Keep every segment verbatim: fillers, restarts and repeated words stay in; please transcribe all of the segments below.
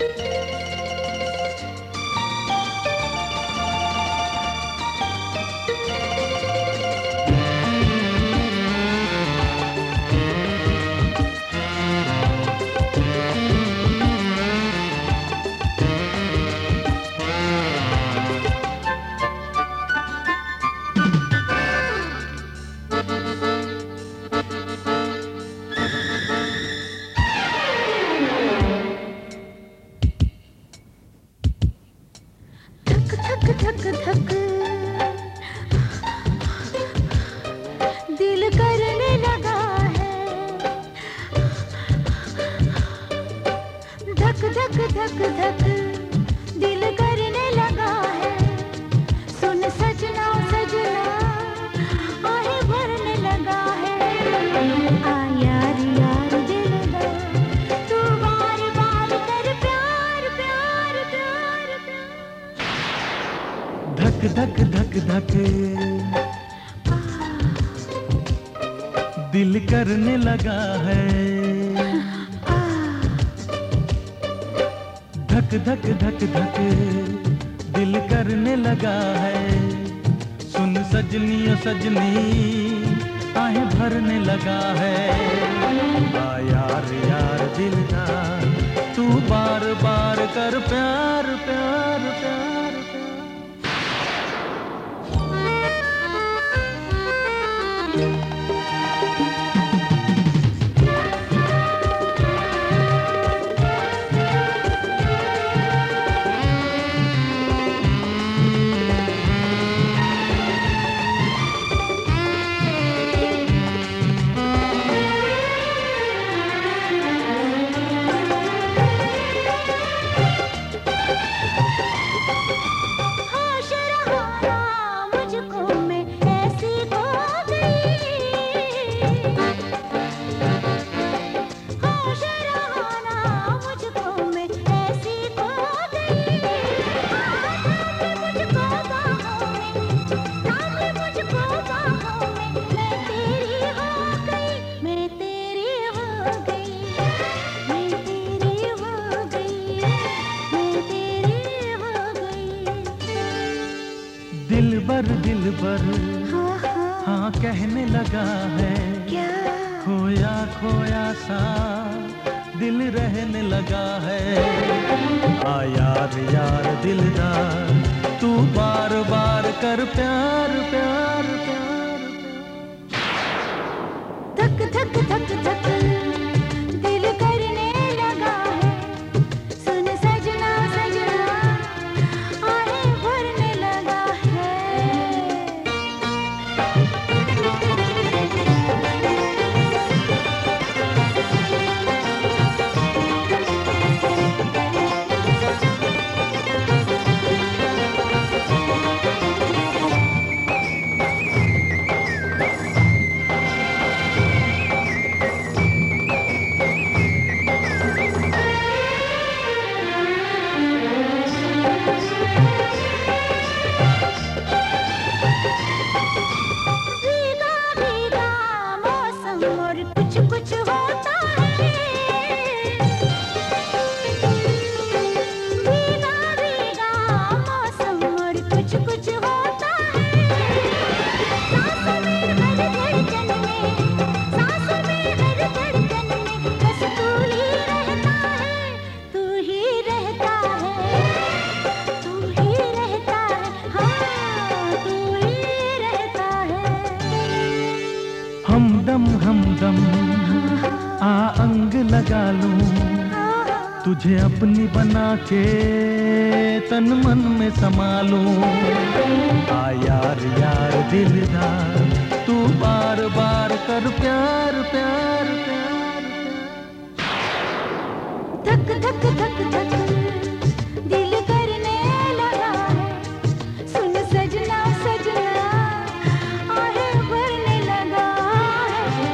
धक धक दिल करने लगा है, धक धक धक धक दिल करने लगा है। सुन सजना सजना आहे भरने लगा है। आ यार यार दिलदार तू बार बार कर प्यार प्यार प्यार प्यार। धक धक धक धक दिल करने लगा है। धक धक धक धक दिल करने लगा है। सुन सजनी ओ सजनी आहें भरने लगा है। आ यार यार दिलदार तू बार बार कर प्यार प्यार प्यार। दिलबर दिलबर हाँ कहने लगा है। क्या खोया खोया सा दिल रहने लगा है। आ यार यार दिलदार तू बार बार कर प्यार प्यार प्यार। धक धक धक धक दिल करने लगा है। सुन सजना सजना आहें भरने लगा है। भीगा भीगा मौसम और कुछ कुछ होता है। भीगा भीगा मौसम और कुछ कुछ होता है। सांसों में हर धड़कन में सांसों में हर धड़कन में बस तू ही रहता है। तू ही रहता है तू ही रहता है। हाँ तू ही रहता है। हमदम हमदम आ अंग लगा लूं तुझे अपनी बना के तन मन में समा लूं। आ यार यार दिलदार तू बार बार कर प्यार प्यार प्यार। धक धक धक धक दिल करने लगा है। सुन सजना सजना आहें भरने लगा है।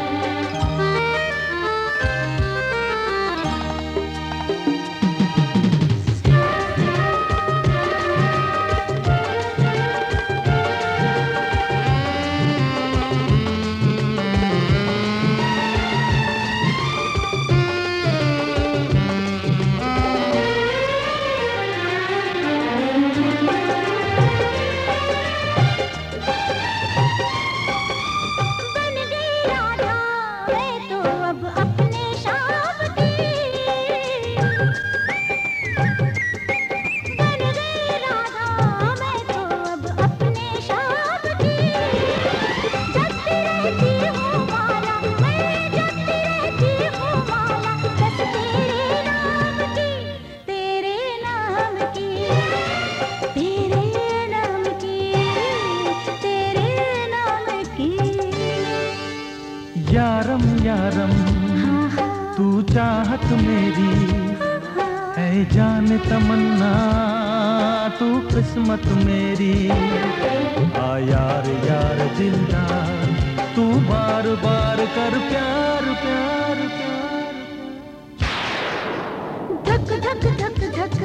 तू चाहत मेरी है जान तमन्ना, तू किस्मत मेरी। आ यार यार दिलदार, तू बार बार कर प्यार प्यार प्यार। धक धक धक धक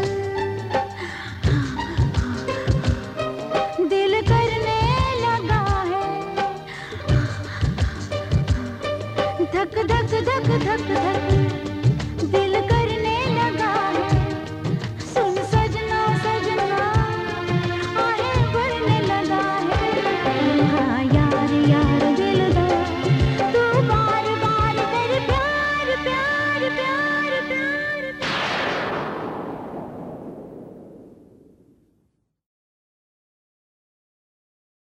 दिल करने लगा है, धक धक धक धक धक